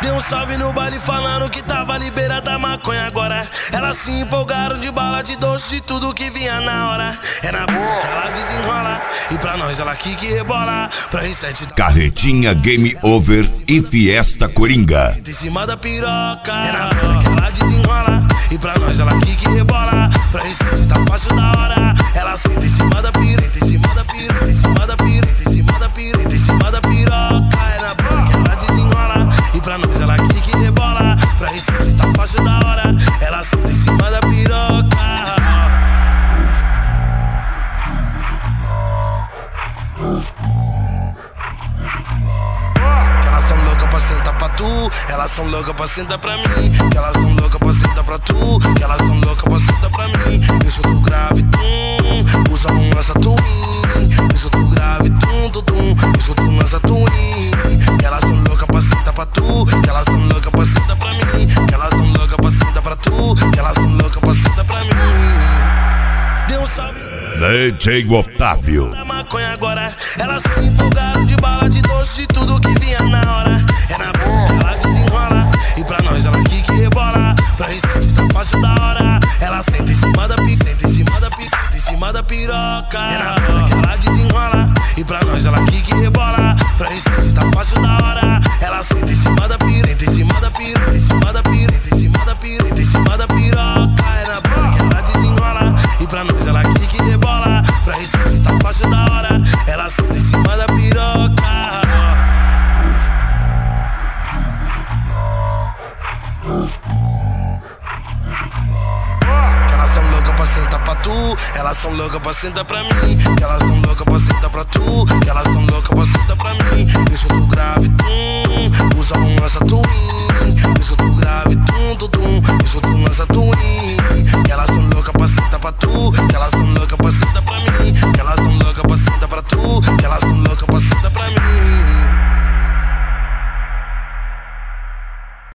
Deu um salve no baile falando que tava liberada a maconha agora. Elas se empolgaram de bala, de doce, de tudo que vinha na hora. É na boca que ela desenrola, e pra nós ela que rebola. Pra R7 Carretinha Game Over e Fiesta Coringa. em cima da piroca. É na boca que ela desenrola, e pra nós ela que rebola. Pra R7 tá fácil da hora. Ela senta em cima da piroca, em cima da piroca, em cima da piroca, em cima da piroca, em cima da piroca. É na boca que ela desenrola, e pra nós ela que rebola. Pra R7 tá fácil da hora. Ela senta em cima da piroca. Que elas são loucas pra sentar pra tu, elas são loucas pra sentar pra mim. Que elas são loucas pra sentar pra tu, que elas são loucas pra sentar pra mim. Deixa tu grave, tum, usa um lança twin. Deixa tu grave, tum, tum, tum, deixa tu lança twin. Que elas são loucas pra sentar pra tu, que elas são loucas pra sentar pra mim. Que elas são loucas pra sentar pra tu, que elas são loucas pra sentar pra mim. Deu um salve DJ Otávio. da maconha agora. Elas se empolgaram de bala, de doce, de tudo que vinha na hora. É na boca ela desenrola, e pra nós ela que rebola. Pra R7 tá fácil da hora. Ela senta em cima da piroca, senta em cima da piroca, senta em cima da piroca. É na boca que ela desenrola, e pra nós ela que rebola. Pra R7 tá fácil da hora. Ela senta em cima da piroca, senta em cima da piroca, em cima da piroca, em cima da piroca, em cima da piroca. É na boca que ela desenrola, e pra nós ela que rebola. Pra R7 tá fácil da hora. Ela senta em cima da piroca. Que elas são loucas pra sentar pra tu, elas são loucas pra sentar pra mim. Que elas são loucas pra sentar pra tu, que elas são loucas pra sentar pra mim. Deixa tu grave, tum, usa um lança twin. Deixa tu grave, tum, tum, tum, deixa tu lança twin. Que elas são loucas pra sentar pra tu, que elas são loucas pra sentar pra mim. Que